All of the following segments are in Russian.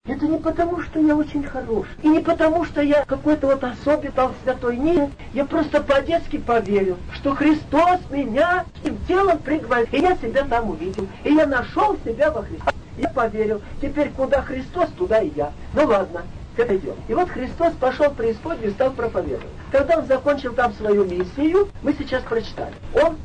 Это не потому, что я очень хорош, и не потому, что я какой-то вот особенный святой. Нет, я просто по-детски поверил, что Христос меня своим телом пригвоздил, и я себя там увидел, и я нашел себя во Христе. Я поверил, теперь куда Христос, туда и я. Ну ладно, это идем. И вот Христос пошел в преисподнюю и стал проповедовать. Когда он закончил там свою миссию, мы сейчас прочитали. Он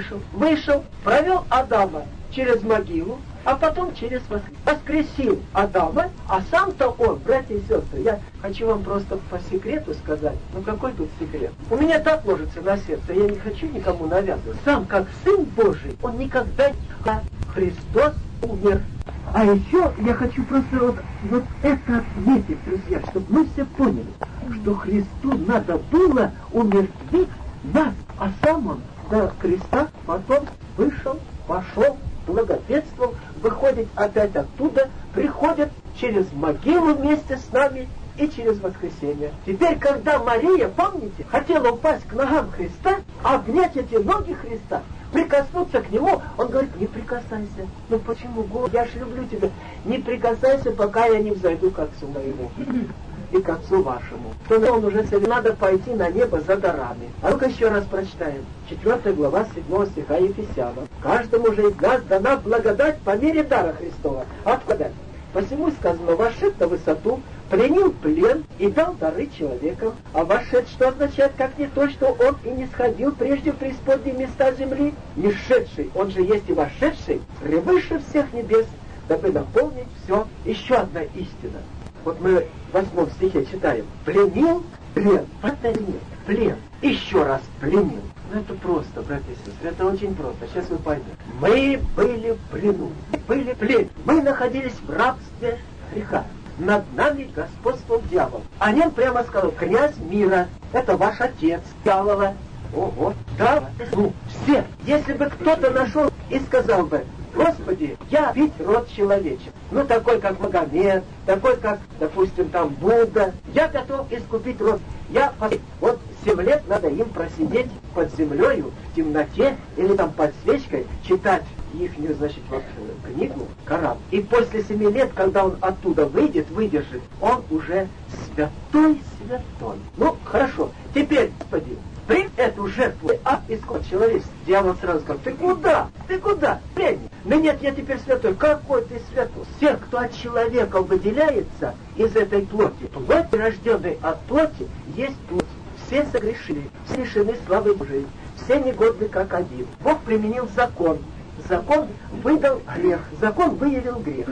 вышел, провел Адама через могилу, а потом через воскресил Адама, а сам-то он, братья и сестры, я хочу вам просто по секрету сказать, ну какой тут секрет? У меня так ложится на сердце, я не хочу никому навязывать. Сам, как Сын Божий, он никогда не... Христос умер. А еще я хочу просто вот это отметить, друзья, чтобы мы все поняли, что Христу надо было умертвить нас, а сам он до креста потом вышел, пошел, благодетствовал, выходит опять оттуда, приходит через могилу вместе с нами и через воскресенье. Теперь, когда Мария, помните, хотела упасть к ногам Христа, обнять эти ноги Христа, прикоснуться к нему, он говорит, не прикасайся. Ну почему, Господи, я ж люблю тебя. Не прикасайся, пока я не взойду к Отцу моему и к Отцу вашему. То он уже надо пойти на небо за дарами. А ну-ка еще раз прочитаем. 4 глава 7 стиха Ефесянам. Каждому же из нас дана благодать по мере дара Христова. Откуда? Посему сказано, вошед на высоту, пленил плен и дал дары человекам. А вошед, что означает, как не то, что он и не сходил прежде в преисподние места земли? Не шедший, он же есть и вошедший, превыше всех небес, дабы наполнить все. Еще одна истина. Вот мы в 8 стихе читаем. Пленил плен. Это нет. Плен. Еще раз пленил. Ну это просто, братья и сестры, это очень просто. Сейчас вы поймете. Мы были в плену. Были в плене. Мы находились в рабстве греха. Над нами господствовал дьявол. О нем прямо сказал, князь мира, это ваш отец, дьявола. Ого, да, ну, все. Если бы кто-то нашел и сказал бы, Господи, я бить род человечек. Ну, такой, как Магомед, такой, как, допустим, там Будда. Я готов искупить род. Вот 7 лет надо им просидеть под землею, в темноте, или там под свечкой, читать ихнюю, значит, вот книгу, Коран. И после 7 лет, когда он оттуда выйдет, выдержит, он уже святой. Ну, хорошо. Теперь, Господи, при эту жертву искупить человечество. Дьявол сразу сказал, ты куда? Ты куда? Пленник. Да нет, я теперь святой. Какой ты святой? Все, кто от человека выделяется из этой плоти, плоть, рожденной от плоти, есть плоть. Все согрешили, все лишены славы Божией, все негодны как один. Бог применил закон. Закон выдал грех. Закон выявил грех.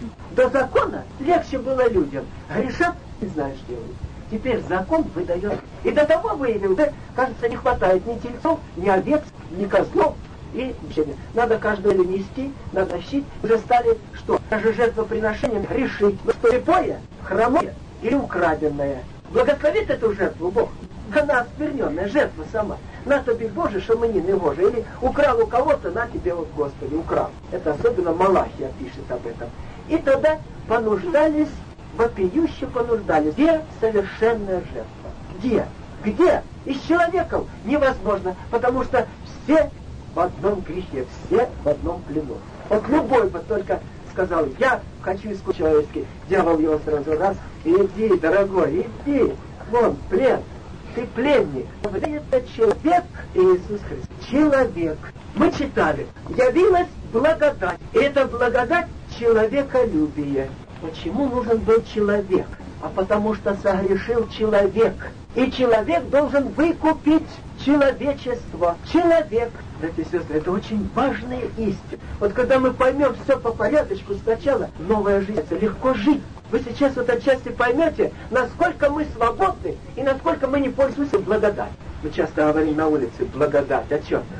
До закона легче было людям. Грешат, не знают, что делают. Теперь закон выдает. И до того выявил, кажется, не хватает ни тельцов, ни овец, ни козлов. И надо каждую нести, надо носить. Уже стали что? Даже жертвоприношением решить, что слепое, хромое или украденное. Благословит эту жертву Бог. Она оскверненная жертва сама. На тобі Боже, що мені не Боже. Или украл у кого-то, на тебе вот Господи, украл. Это особенно Малахия пишет об этом. И тогда понуждались, вопиюще понуждались. Где совершенная жертва? Где? Где? И с человеком невозможно, потому что все в одном грехе, все в одном плену. Вот любой бы только сказал, я хочу искупить человеческий, дьявол его сразу раз, иди, дорогой, иди, вон, плен. Ты пленник. Это человек Иисус Христос. Человек. Мы читали. Явилась благодать. И эта благодать человеколюбие. Почему нужен был человек? А потому что согрешил человек. И человек должен выкупить человечество. Человек. Братья и сестры, это очень важная истина. Вот когда мы поймем все по порядочку сначала, новая жизнь, это легко жить. Вы сейчас вот отчасти поймете, насколько мы свободны и насколько мы не пользуемся благодать. Мы часто говорим на улице благодать. О чем?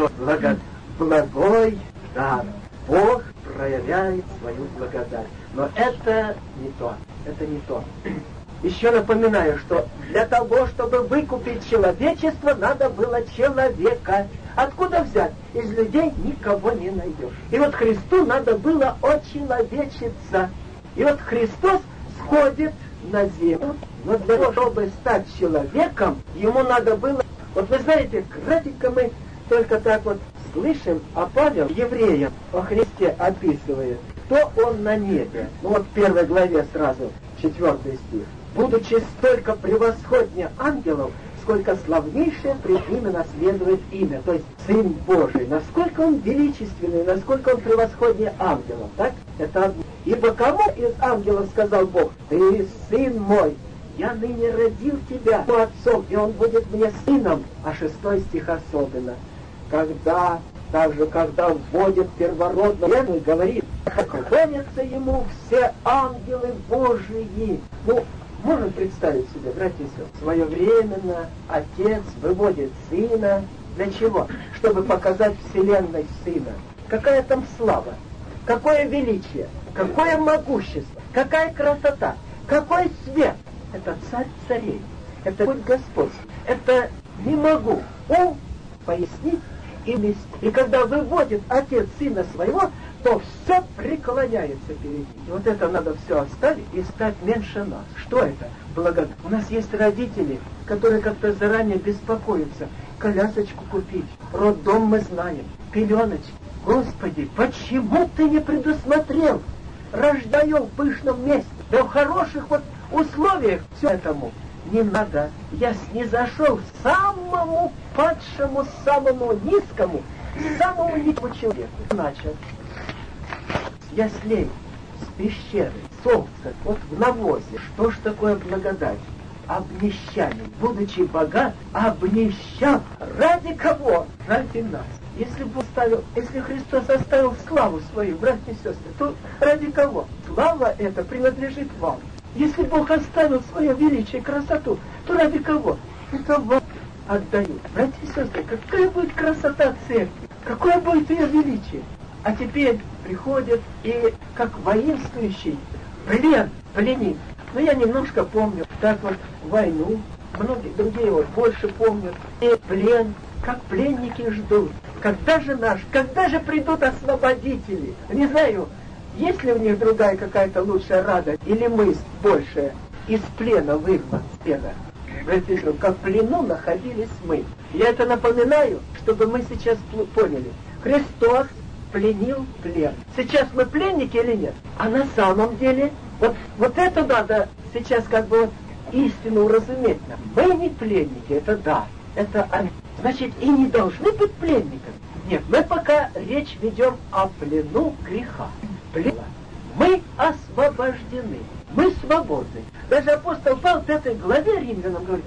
Благой дар. Бог проявляет свою благодать. Но это не то. Это не то. Еще напоминаю, что для того, чтобы выкупить человечество, надо было человека. Откуда взять? Из людей никого не найдешь. И вот Христу надо было очеловечиться. И вот Христос сходит на землю, но для того, чтобы стать человеком, ему надо было... Вот вы знаете, кратенько мы только так вот слышим, а Павел евреям о Христе описывает. что он на небе. Ну вот в первой главе сразу, 4 стих. Будучи столько превосходнее ангелов, сколько славнейшее пред ними наследует имя, то есть Сын Божий. Насколько он величественный, насколько он превосходнее ангелов, так? Это одно. Ибо кому из ангелов сказал Бог: ты сын мой, я ныне родил тебя отцом, и он будет мне сыном. А 6 стих особенно. Когда вводит первородного, говорит, поклонятся ему все ангелы Божии. Ну, можно представить себе, братья и сестры, своевременно отец выводит сына. Для чего? Чтобы показать вселенной сына. Какая там слава, какое величие, какое могущество, какая красота, какой свет. Это царь царей, это путь Господь. Это не могу ум пояснить и вместе. И когда выводит отец сына своего, то все преклоняется перед ним. И вот это надо все оставить и стать меньше нас. Что это? Благодать. У нас есть родители, которые как-то заранее беспокоятся. Колясочку купить, роддом мы знаем, пеленочки. Господи, почему ты не предусмотрел? Рождаю в пышном месте, да в хороших вот условиях. Все этому не надо. Я снизошел самому падшему, самому низкому, самому низкому человеку. Начал. Я слей с пещеры, солнце, вот в навозе. Что ж такое благодать? Обнищанин, будучи богат, обнищал. Ради кого? Ради нас. Если Христос оставил славу свою, братья и сестры, то ради кого? Слава эта принадлежит вам. Если Бог оставил свое величие и красоту, то ради кого? Это вам отдают. Братья и сестры, какая будет красота церкви? Какое будет ее величие? А теперь приходит и, как воинствующий, пленит. Но я немножко помню, так вот, войну, многие другие вот больше помнят. И плен, как пленники ждут. Когда же придут освободители? Не знаю, есть ли у них другая какая-то лучшая радость, или мысль большая, из плена выгнан, как в плену находились мы. Я это напоминаю, чтобы мы сейчас поняли. Христос пленил плен. Сейчас мы пленники или нет? А на самом деле, вот это надо сейчас как бы вот истину уразуметь нам. Мы не пленники, это да. Это значит и не должны быть пленниками. Нет, мы пока речь ведем о плену греха. Мы освобождены, мы свободны. Даже апостол Павел в 5 главе Римлянам говорит,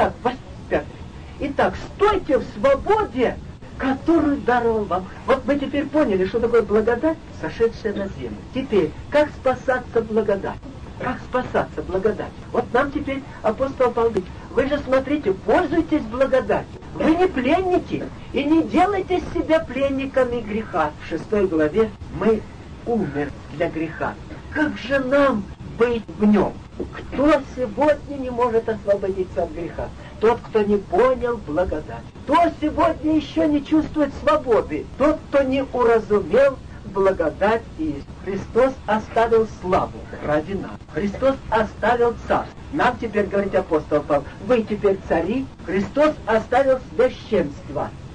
итак, стойте в свободе, которую даровал вам. Вот мы теперь поняли, что такое благодать, сошедшая на землю. Теперь, как спасаться благодать? Как спасаться благодать? Вот нам теперь апостол Павел говорит, вы же смотрите, пользуйтесь благодатью. Вы не пленники, и не делайте себя пленниками греха. В 6 главе мы умер для греха. Как же нам быть в нем? Кто сегодня не может освободиться от греха? Тот, кто не понял благодать. Кто сегодня еще не чувствует свободы? Тот, кто не уразумел благодать и Христос оставил славу ради нас. Христос оставил царство. Нам теперь, говорит апостол Павел, вы теперь цари. Христос оставил священство.